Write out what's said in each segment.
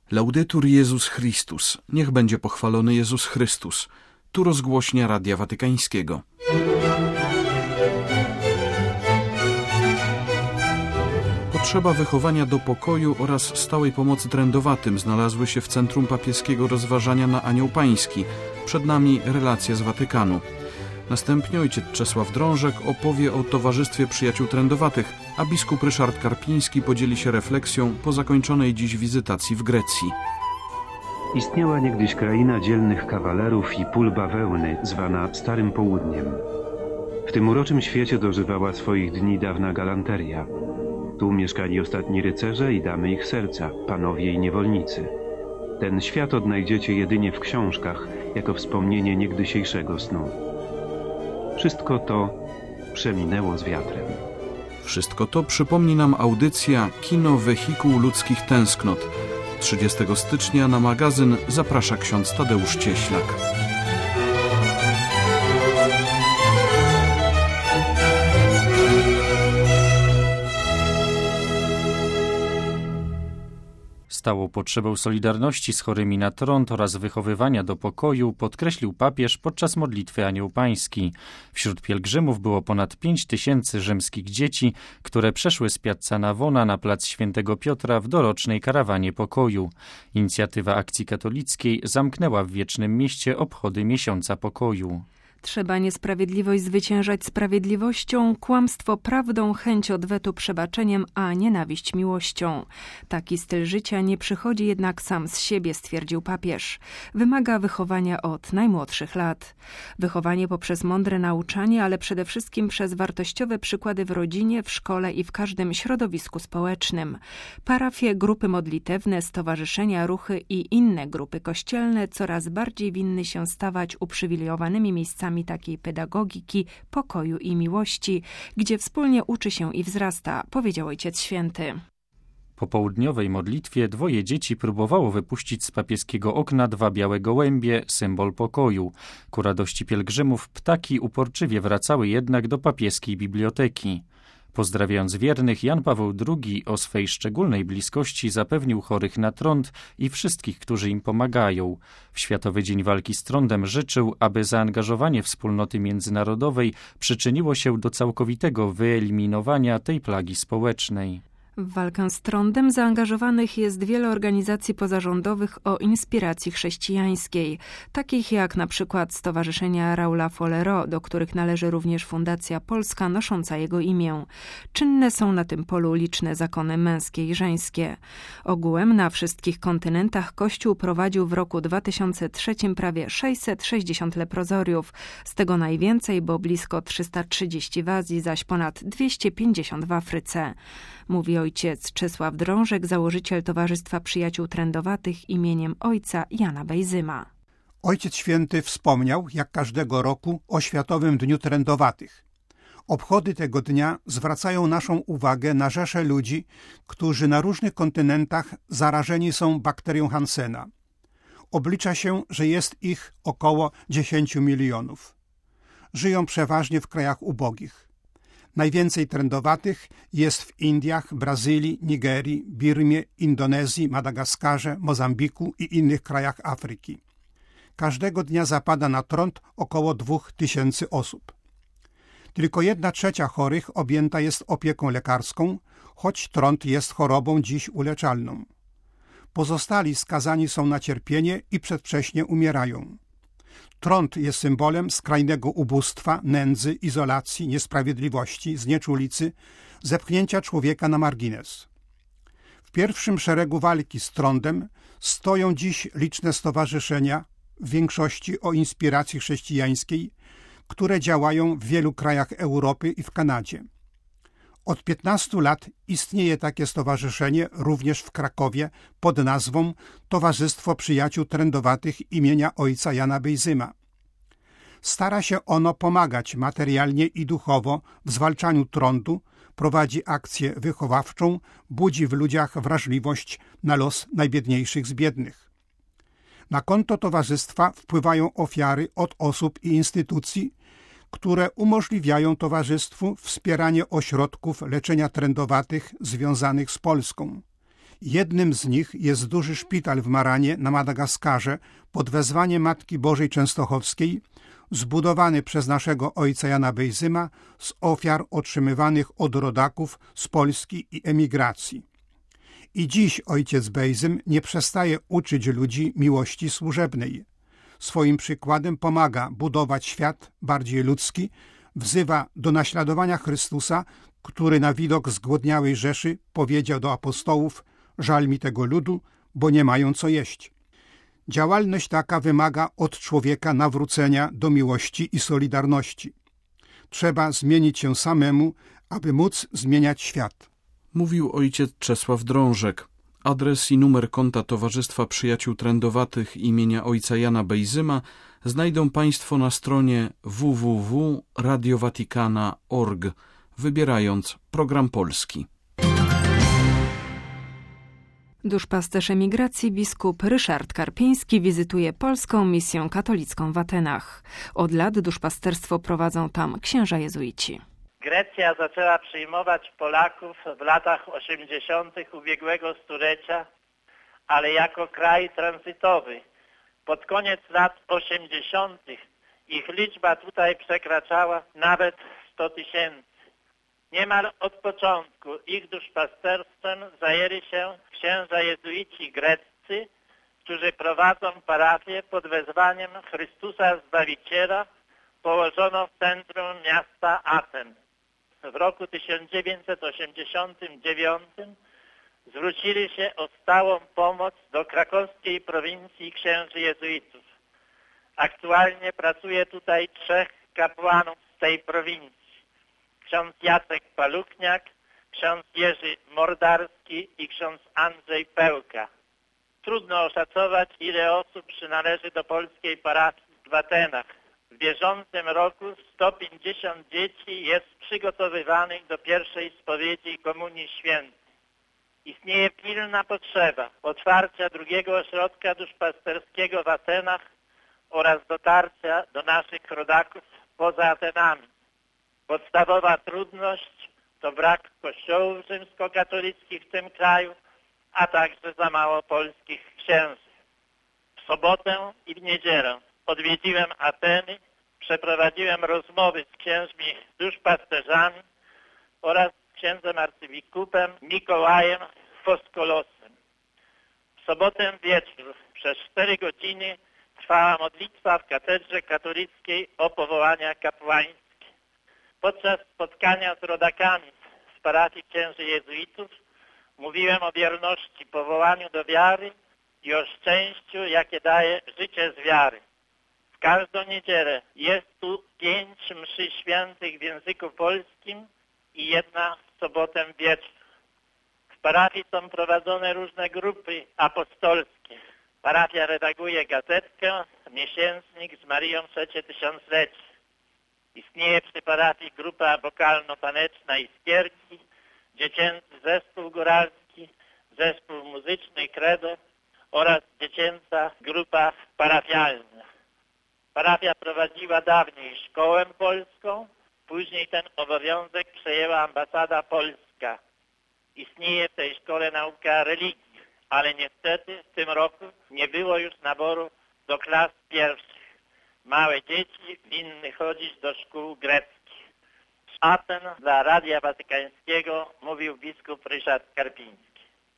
Laudetur Jezus Chrystus. Niech będzie pochwalony Jezus Chrystus. Tu rozgłośnia Radia Watykańskiego. Potrzeba wychowania do pokoju oraz stałej pomocy trędowatym znalazły się w centrum papieskiego rozważania na Anioł Pański. Przed nami relacja z Watykanu. Następnie ojciec Czesław Drążek opowie o Towarzystwie Przyjaciół Trędowatych, a biskup Ryszard Karpiński podzieli się refleksją po zakończonej dziś wizytacji w Grecji. Istniała niegdyś kraina dzielnych kawalerów i pól bawełny, zwana Starym Południem. W tym uroczym świecie dożywała swoich dni dawna galanteria. Tu mieszkali ostatni rycerze i damy ich serca, panowie i niewolnicy. Ten świat odnajdziecie jedynie w książkach, jako wspomnienie niegdysiejszego snu. Wszystko to przeminęło z wiatrem. Wszystko to przypomni nam audycja Kino Wehikuł Ludzkich Tęsknot. 30 stycznia na magazyn zaprasza ksiądz Tadeusz Cieślak. Stałą potrzebę solidarności z chorymi na trąd oraz wychowywania do pokoju podkreślił papież podczas modlitwy Anioł Pański. Wśród pielgrzymów było ponad 5000 rzymskich dzieci, które przeszły z Piazza Navona na plac Świętego Piotra w dorocznej karawanie pokoju. Inicjatywa Akcji Katolickiej zamknęła w Wiecznym Mieście obchody Miesiąca Pokoju. Trzeba niesprawiedliwość zwyciężać sprawiedliwością, kłamstwo prawdą, chęć odwetu przebaczeniem, a nienawiść miłością. Taki styl życia nie przychodzi jednak sam z siebie, stwierdził papież. Wymaga wychowania od najmłodszych lat. Wychowanie poprzez mądre nauczanie, ale przede wszystkim przez wartościowe przykłady w rodzinie, w szkole i w każdym środowisku społecznym. Parafie, grupy modlitewne, stowarzyszenia, ruchy i inne grupy kościelne coraz bardziej winny się stawać uprzywilejowanymi miejscami takiej pedagogiki, pokoju i miłości, gdzie wspólnie uczy się i wzrasta, powiedział Ojciec Święty. Po południowej modlitwie 2 dzieci próbowało wypuścić z papieskiego okna 2 białe gołębie, symbol pokoju. Ku radości pielgrzymów ptaki uporczywie wracały jednak do papieskiej biblioteki. Pozdrawiając wiernych, Jan Paweł II o swej szczególnej bliskości zapewnił chorych na trąd i wszystkich, którzy im pomagają. W Światowy Dzień Walki z Trądem życzył, aby zaangażowanie wspólnoty międzynarodowej przyczyniło się do całkowitego wyeliminowania tej plagi społecznej. W walkę z trądem zaangażowanych jest wiele organizacji pozarządowych o inspiracji chrześcijańskiej, takich jak na przykład Stowarzyszenia Raula Follero, do których należy również Fundacja Polska nosząca jego imię. Czynne są na tym polu liczne zakony męskie i żeńskie. Ogółem na wszystkich kontynentach Kościół prowadził w roku 2003 prawie 660 leprozoriów, z tego najwięcej, bo blisko 330 w Azji, zaś ponad 250 w Afryce. Mówi ojciec Czesław Drążek, założyciel Towarzystwa Przyjaciół Trędowatych imieniem ojca Jana Bejzyma. Ojciec Święty wspomniał, jak każdego roku, o Światowym Dniu Trędowatych. Obchody tego dnia zwracają naszą uwagę na rzesze ludzi, którzy na różnych kontynentach zarażeni są bakterią Hansena. Oblicza się, że jest ich około 10 milionów. Żyją przeważnie w krajach ubogich. Najwięcej trędowatych jest w Indiach, Brazylii, Nigerii, Birmie, Indonezji, Madagaskarze, Mozambiku i innych krajach Afryki. Każdego dnia zapada na trąd około 2000 osób. Tylko 1/3 chorych objęta jest opieką lekarską, choć trąd jest chorobą dziś uleczalną. Pozostali skazani są na cierpienie i przedwcześnie umierają. Trąd jest symbolem skrajnego ubóstwa, nędzy, izolacji, niesprawiedliwości, znieczulicy, zepchnięcia człowieka na margines. W pierwszym szeregu walki z trądem stoją dziś liczne stowarzyszenia, w większości o inspiracji chrześcijańskiej, które działają w wielu krajach Europy i w Kanadzie. Od 15 lat istnieje takie stowarzyszenie również w Krakowie pod nazwą Towarzystwo Przyjaciół Trędowatych imienia ojca Jana Bejzyma. Stara się ono pomagać materialnie i duchowo w zwalczaniu trądu, prowadzi akcję wychowawczą, budzi w ludziach wrażliwość na los najbiedniejszych z biednych. Na konto towarzystwa wpływają ofiary od osób i instytucji, które umożliwiają towarzystwu wspieranie ośrodków leczenia trędowatych związanych z Polską. Jednym z nich jest duży szpital w Maranie na Madagaskarze pod wezwaniem Matki Bożej Częstochowskiej, zbudowany przez naszego ojca Jana Bejzyma z ofiar otrzymywanych od rodaków z Polski i emigracji. I dziś ojciec Bejzym nie przestaje uczyć ludzi miłości służebnej. Swoim przykładem pomaga budować świat bardziej ludzki, wzywa do naśladowania Chrystusa, który na widok zgłodniałej Rzeszy powiedział do apostołów: żal mi tego ludu, bo nie mają co jeść. Działalność taka wymaga od człowieka nawrócenia do miłości i solidarności. Trzeba zmienić się samemu, aby móc zmieniać świat. Mówił ojciec Czesław Drążek. Adres i numer konta Towarzystwa Przyjaciół Trędowatych imienia ojca Jana Bejzyma znajdą Państwo na stronie www.radiowatikana.org, wybierając program polski. Duszpasterz emigracji biskup Ryszard Karpiński wizytuje polską misję katolicką w Atenach. Od lat duszpasterstwo prowadzą tam księża jezuici. Grecja zaczęła przyjmować Polaków w latach 80. ubiegłego stulecia, ale jako kraj tranzytowy. Pod koniec lat 80. ich liczba tutaj przekraczała nawet 100 000. Niemal od początku ich duszpasterstwem zajęli się księża jezuici greccy, którzy prowadzą parafię pod wezwaniem Chrystusa Zbawiciela położoną w centrum miasta Aten. W roku 1989 zwrócili się o stałą pomoc do krakowskiej prowincji księży jezuitów. Aktualnie pracuje tutaj 3 kapłanów z tej prowincji. Ksiądz Jacek Paluchniak, ksiądz Jerzy Mordarski i ksiądz Andrzej Pełka. Trudno oszacować, ile osób przynależy do polskiej parafii w Atenach. W bieżącym roku 150 dzieci jest przygotowywanych do pierwszej spowiedzi Komunii Świętej. Istnieje pilna potrzeba otwarcia drugiego ośrodka duszpasterskiego w Atenach oraz dotarcia do naszych rodaków poza Atenami. Podstawowa trudność to brak kościołów rzymskokatolickich w tym kraju, a także za mało polskich księży. W sobotę i w niedzielę odwiedziłem Ateny, przeprowadziłem rozmowy z księżmi duszpasterzami oraz z księdzem arcybiskupem Mikołajem Foskolosem. W sobotę wieczór przez 4 godziny trwała modlitwa w katedrze katolickiej o powołania kapłańskie. Podczas spotkania z rodakami z parafii księży jezuitów mówiłem o wierności powołaniu do wiary i o szczęściu, jakie daje życie z wiary. W każdą niedzielę jest tu 5 mszy świętych w języku polskim i 1 w sobotę wieczór. W parafii są prowadzone różne grupy apostolskie. Parafia redaguje gazetkę, miesięcznik z Marią Trzecie Tysiąclecie. Istnieje przy parafii grupa wokalno-taneczna Iskierki, dziecięcy zespół góralski, zespół muzyczny Credo oraz dziecięca grupa parafialna. Parafia prowadziła dawniej szkołę polską, później ten obowiązek przejęła ambasada polska. Istnieje w tej szkole nauka religii, ale niestety w tym roku nie było już naboru do klas pierwszych. Małe dzieci winny chodzić do szkół greckich. Z Aten dla Radia Watykańskiego mówił biskup Ryszard Karpiński.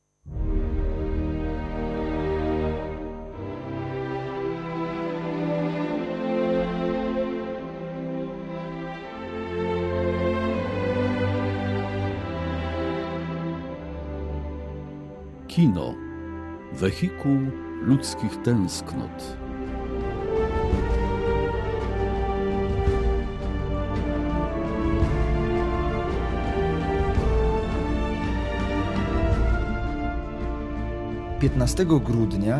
Kino. Wehikuł ludzkich tęsknot. Piętnastego grudnia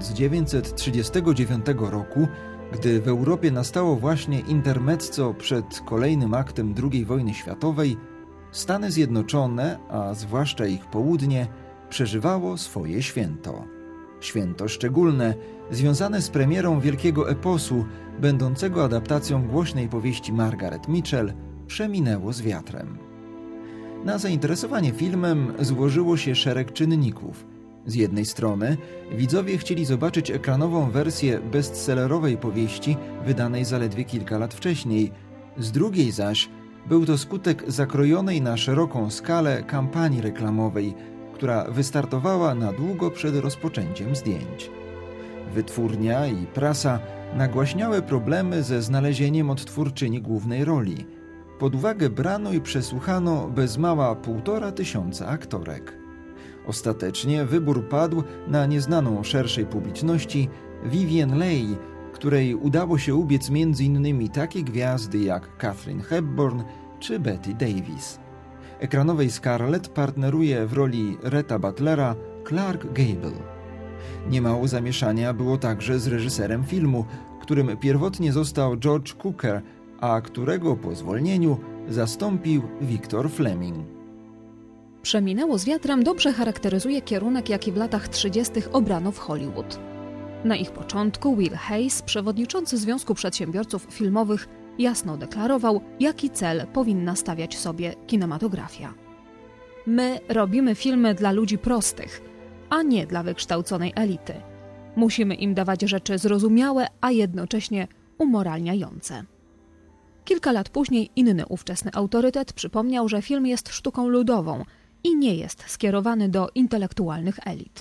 1939 roku, gdy w Europie nastało właśnie intermezzo przed kolejnym aktem II wojny światowej, Stany Zjednoczone, a zwłaszcza ich południe, przeżywało swoje święto. Święto szczególne, związane z premierą wielkiego eposu, będącego adaptacją głośnej powieści Margaret Mitchell, przeminęło z wiatrem. Na zainteresowanie filmem złożyło się szereg czynników. Z jednej strony widzowie chcieli zobaczyć ekranową wersję bestsellerowej powieści wydanej zaledwie kilka lat wcześniej, z drugiej zaś był to skutek zakrojonej na szeroką skalę kampanii reklamowej, która wystartowała na długo przed rozpoczęciem zdjęć. Wytwórnia i prasa nagłaśniały problemy ze znalezieniem odtwórczyni głównej roli. Pod uwagę brano i przesłuchano bez mała 1500 aktorek. Ostatecznie wybór padł na nieznaną szerszej publiczności Vivien Leigh, której udało się ubiec m.in. takie gwiazdy jak Katharine Hepburn czy Bette Davis. Ekranowej Scarlett partneruje w roli Rheta Butlera Clark Gable. Niemało zamieszania było także z reżyserem filmu, którym pierwotnie został George Cukor, a którego po zwolnieniu zastąpił Victor Fleming. Przeminęło z wiatrem dobrze charakteryzuje kierunek, jaki w latach 30. obrano w Hollywood. Na ich początku Will Hays, przewodniczący Związku Przedsiębiorców Filmowych, jasno deklarował, jaki cel powinna stawiać sobie kinematografia. My robimy filmy dla ludzi prostych, a nie dla wykształconej elity. Musimy im dawać rzeczy zrozumiałe, a jednocześnie umoralniające. Kilka lat później inny ówczesny autorytet przypomniał, że film jest sztuką ludową i nie jest skierowany do intelektualnych elit.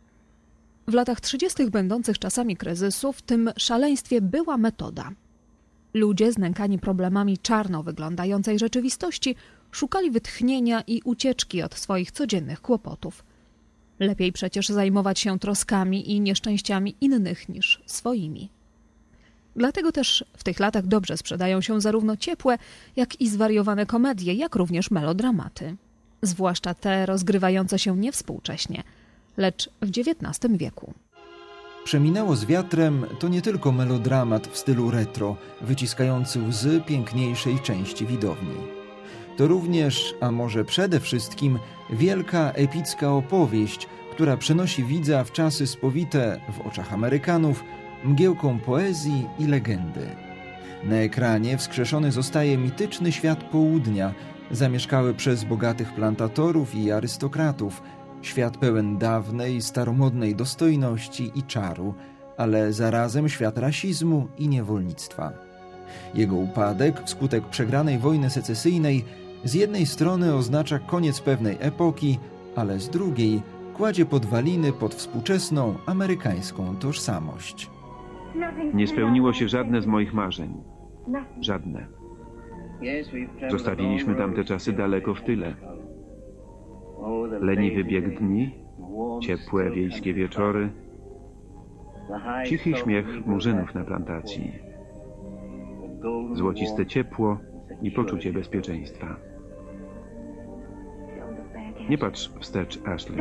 W latach 30. będących czasami kryzysu w tym szaleństwie była metoda. Ludzie znękani problemami czarno wyglądającej rzeczywistości szukali wytchnienia i ucieczki od swoich codziennych kłopotów. Lepiej przecież zajmować się troskami i nieszczęściami innych niż swoimi. Dlatego też w tych latach dobrze sprzedają się zarówno ciepłe, jak i zwariowane komedie, jak również melodramaty. Zwłaszcza te rozgrywające się nie współcześnie, lecz w XIX wieku. Przeminęło z wiatrem to nie tylko melodramat w stylu retro, wyciskający łzy piękniejszej części widowni. To również, a może przede wszystkim, wielka epicka opowieść, która przenosi widza w czasy spowite w oczach Amerykanów mgiełką poezji i legendy. Na ekranie wskrzeszony zostaje mityczny świat południa, zamieszkały przez bogatych plantatorów i arystokratów, świat pełen dawnej, staromodnej dostojności i czaru, ale zarazem świat rasizmu i niewolnictwa. Jego upadek wskutek przegranej wojny secesyjnej z jednej strony oznacza koniec pewnej epoki, ale z drugiej kładzie podwaliny pod współczesną amerykańską tożsamość. Nie spełniło się żadne z moich marzeń. Żadne. Zostawiliśmy tamte czasy daleko w tyle. Leniwy bieg dni, ciepłe wiejskie wieczory, cichy śmiech murzynów na plantacji, złociste ciepło i poczucie bezpieczeństwa. Nie patrz wstecz, Ashley.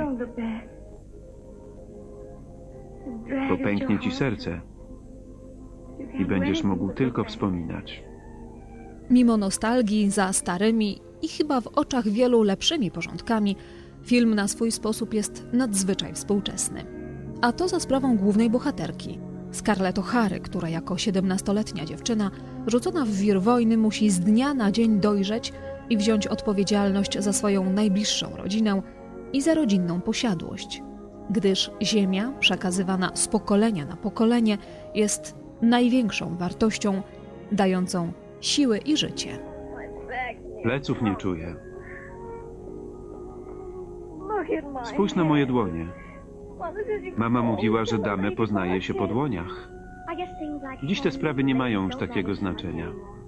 Bo pęknie ci serce i będziesz mógł tylko wspominać. Mimo nostalgii za starymi i chyba w oczach wielu lepszymi porządkami, film na swój sposób jest nadzwyczaj współczesny. A to za sprawą głównej bohaterki, Scarlett O'Hary, która jako 17-letnia dziewczyna rzucona w wir wojny musi z dnia na dzień dojrzeć i wziąć odpowiedzialność za swoją najbliższą rodzinę i za rodzinną posiadłość, gdyż ziemia przekazywana z pokolenia na pokolenie jest największą wartością dającą siły i życie. Pleców nie czuję. Spójrz na moje dłonie. Mama mówiła, że damę poznaje się po dłoniach. Dziś te sprawy nie mają już takiego znaczenia.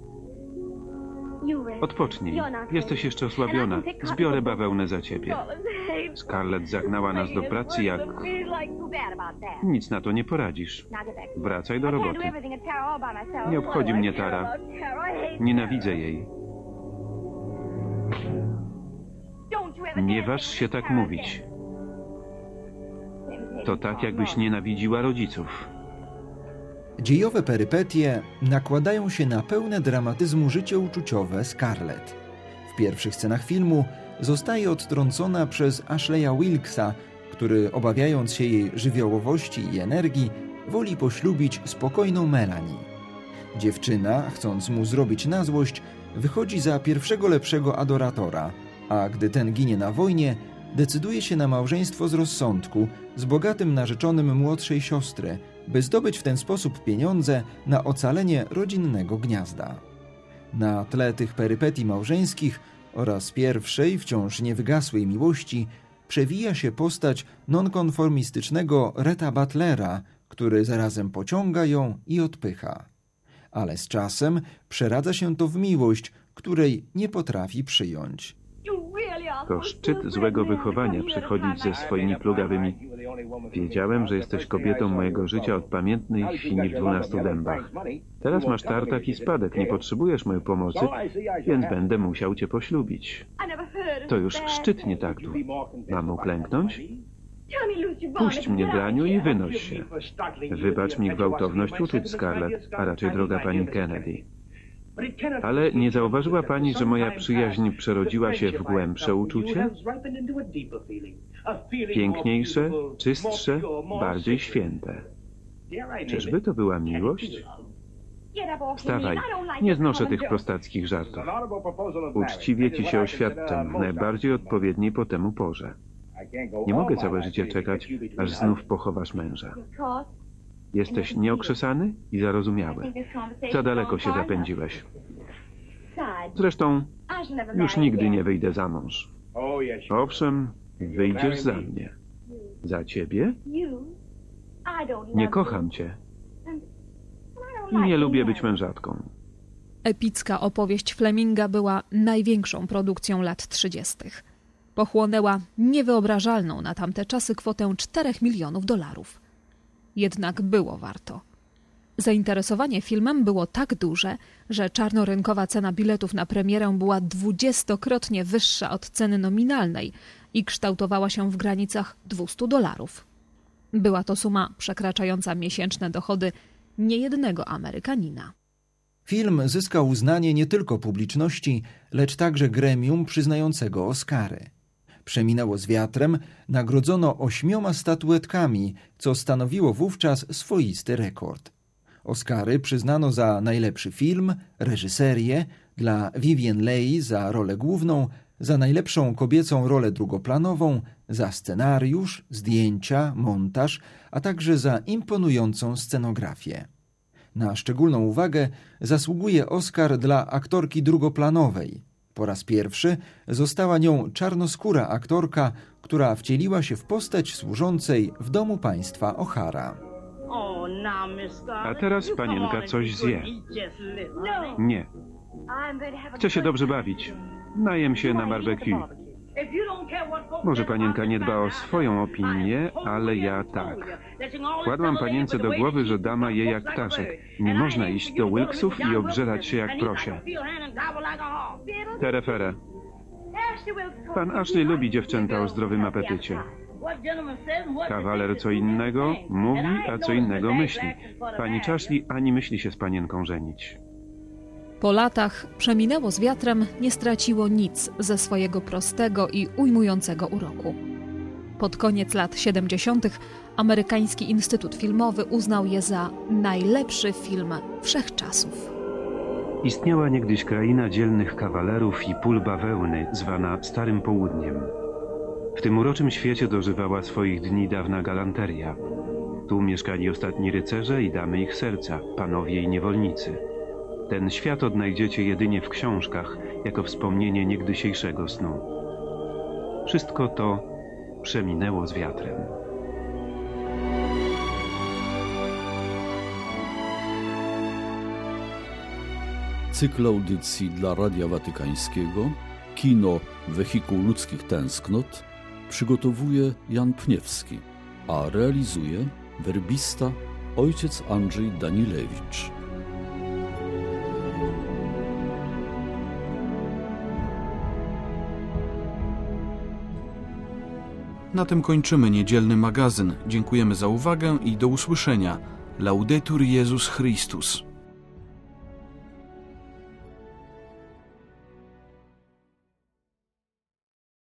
Odpocznij. Jesteś jeszcze osłabiona. Zbiorę bawełnę za ciebie. Scarlett zagnała nas do pracy jak... Nic na to nie poradzisz. Wracaj do roboty. Nie obchodzi mnie Tara. Nienawidzę jej. Nie waż się tak mówić. To tak, jakbyś nienawidziła rodziców. Dziejowe perypetie nakładają się na pełne dramatyzmu życie uczuciowe Scarlett. W pierwszych scenach filmu zostaje odtrącona przez Ashleya Wilkesa, który, obawiając się jej żywiołowości i energii, woli poślubić spokojną Melanie. Dziewczyna, chcąc mu zrobić na złość, wychodzi za pierwszego lepszego adoratora, a gdy ten ginie na wojnie, decyduje się na małżeństwo z rozsądku z bogatym narzeczonym młodszej siostry, by zdobyć w ten sposób pieniądze na ocalenie rodzinnego gniazda. Na tle tych perypetii małżeńskich oraz pierwszej, wciąż niewygasłej miłości przewija się postać nonkonformistycznego Rheta Butlera, który zarazem pociąga ją i odpycha. Ale z czasem przeradza się to w miłość, której nie potrafi przyjąć. To szczyt złego wychowania przychodzić ze swoimi plugawymi. Wiedziałem, że jesteś kobietą mojego życia od pamiętnej chwili w 12 dębach. Teraz masz tartak i spadek, nie potrzebujesz mojej pomocy, więc będę musiał cię poślubić. To już szczytnie taktu. Mam uklęknąć? Puść mnie, Draniu, i wynoś się. Wybacz mi gwałtowność uczuć, Scarlett, a raczej droga pani Kennedy. Ale nie zauważyła pani, że moja przyjaźń przerodziła się w głębsze uczucie? Piękniejsze, czystsze, bardziej święte. Czyżby to była miłość? Wstawaj, nie znoszę tych prostackich żartów. Uczciwie ci się oświadczam w najbardziej odpowiedniej po temu porze. Nie mogę całe życie czekać, aż znów pochowasz męża. Jesteś nieokrzesany i zarozumiały. Za daleko się zapędziłeś. Zresztą już nigdy nie wyjdę za mąż. Owszem, wyjdziesz za mnie. Za ciebie? Nie kocham cię. I nie lubię być mężatką. Epicka opowieść Fleminga była największą produkcją lat 30. Pochłonęła niewyobrażalną na tamte czasy kwotę $4 milionów. Jednak było warto. Zainteresowanie filmem było tak duże, że czarnorynkowa cena biletów na premierę była 20-krotnie wyższa od ceny nominalnej i kształtowała się w granicach $200. Była to suma przekraczająca miesięczne dochody niejednego Amerykanina. Film zyskał uznanie nie tylko publiczności, lecz także gremium przyznającego Oscary. Przeminęło z wiatrem nagrodzono 8 statuetkami, co stanowiło wówczas swoisty rekord. Oscary przyznano za najlepszy film, reżyserię, dla Vivien Leigh za rolę główną, za najlepszą kobiecą rolę drugoplanową, za scenariusz, zdjęcia, montaż, a także za imponującą scenografię. Na szczególną uwagę zasługuje Oscar dla aktorki drugoplanowej. Po raz pierwszy została nią czarnoskóra aktorka, która wcieliła się w postać służącej w domu państwa O'Hara. A teraz panienka coś zje. Nie. Chcę się dobrze bawić. Najem się na barbecue. Może panienka nie dba o swoją opinię, ale ja tak. Wkładłam panience do głowy, że dama je jak ptaszek. Nie można iść do Wilksów i obżerać się jak prosia. Terefere. Pan Ashley lubi dziewczęta o zdrowym apetycie. Kawaler co innego mówi, a co innego myśli. Pani Ashley ani myśli się z panienką żenić. Po latach Przeminęło z wiatrem nie straciło nic ze swojego prostego i ujmującego uroku. Pod koniec lat 70. Amerykański Instytut Filmowy uznał je za najlepszy film wszechczasów. Istniała niegdyś kraina dzielnych kawalerów i pól bawełny, zwana Starym Południem. W tym uroczym świecie dożywała swoich dni dawna galanteria. Tu mieszkali ostatni rycerze i damy ich serca, panowie i niewolnicy. Ten świat odnajdziecie jedynie w książkach, jako wspomnienie niegdysiejszego snu. Wszystko to przeminęło z wiatrem. Cykl audycji dla Radia Watykańskiego Kino Wehikuł Ludzkich Tęsknot przygotowuje Jan Pniewski, a realizuje werbista ojciec Andrzej Danilewicz. Na tym kończymy niedzielny magazyn. Dziękujemy za uwagę i do usłyszenia. Laudetur Jezus Chrystus.